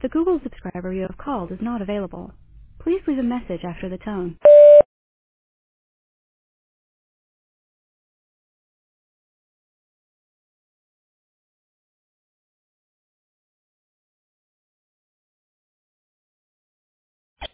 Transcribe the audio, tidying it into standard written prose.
The Google subscriber you have called is not available. Please leave a message after the tone.